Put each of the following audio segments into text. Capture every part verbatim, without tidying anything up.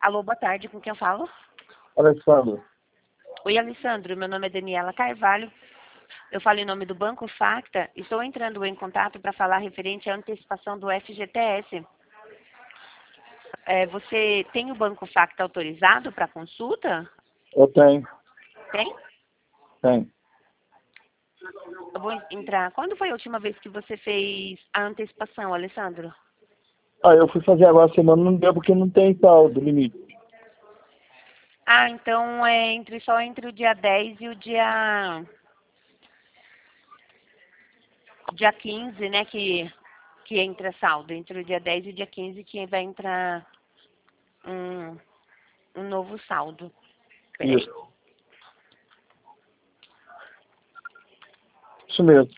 Alô, boa tarde, com quem eu falo? Alessandro. Oi, Alessandro, meu nome é Daniela Carvalho. Eu falo em nome do Banco Facta e estou entrando em contato para falar referente à antecipação do F G T S. É, você tem o Banco Facta autorizado para consulta? Eu tenho, Tem? tenho. Eu vou entrar. Quando foi a última vez que você fez a antecipação, Alessandro? Ah, eu fui fazer agora a semana, não deu porque não tem saldo limite. Ah, então é entre, só entre o dia dez e o dia, dia quinze, né, que, que entra saldo. Entre o dia dez e o dia quinze que vai entrar um, um novo saldo. Peraí. Isso. Isso mesmo.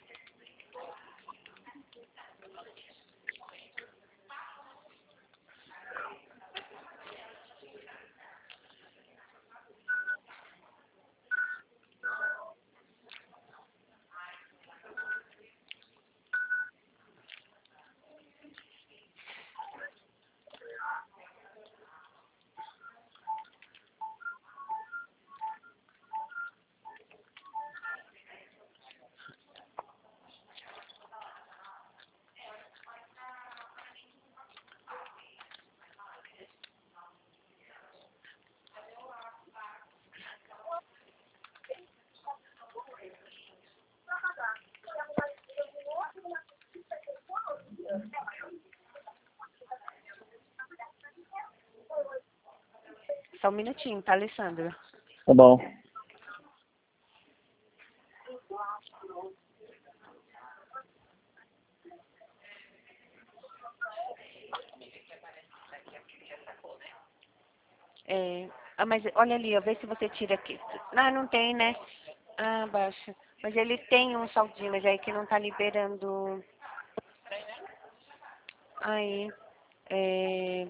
Só um minutinho, tá, Alessandro? Tá bom. É, ah, mas olha ali, ó, vê se você tira aqui. Não, não tem, né? Ah, baixa. Mas ele tem um saldinho, mas aí que não tá liberando. Aí, é,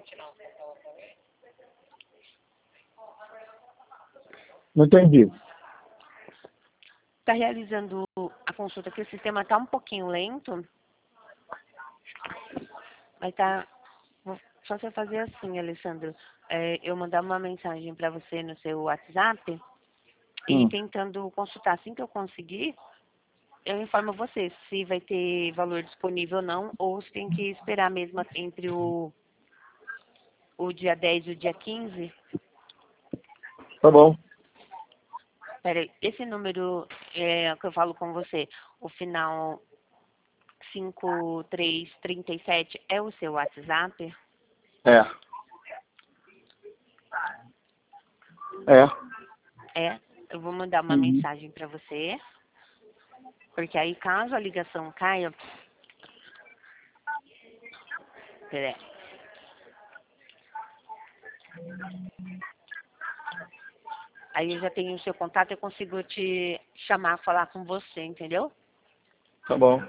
Não entendi. tá realizando a consulta aqui, o sistema tá um pouquinho lento, mas tá. vou- Só você fazer assim, Alessandro. É, eu mandar uma mensagem para você no seu WhatsApp e Hum. tentando consultar. Assim que eu conseguir, eu informo você se vai ter valor disponível ou não, ou se tem que esperar mesmo entre o, o dia dez e o dia quinze. Tá bom. Peraí, esse número é, que eu falo com você, o final cinco três três sete é o seu WhatsApp? É. É. É? Eu vou mandar uma Uhum. mensagem para você, porque aí caso a ligação caia, peraí, aí eu já tenho o seu contato, eu consigo te chamar, falar com você, entendeu? Tá bom.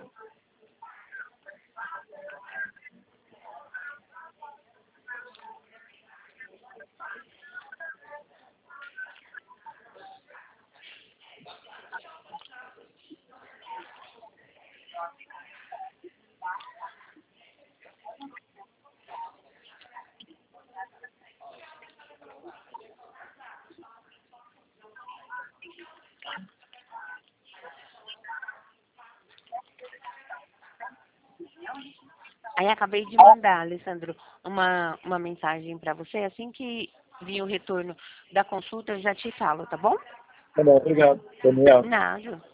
Aí acabei de mandar, Alessandro, uma, uma mensagem para você. Assim que vir o retorno da consulta, eu já te falo, tá bom? Tá bom, obrigado. Daniel. Nada.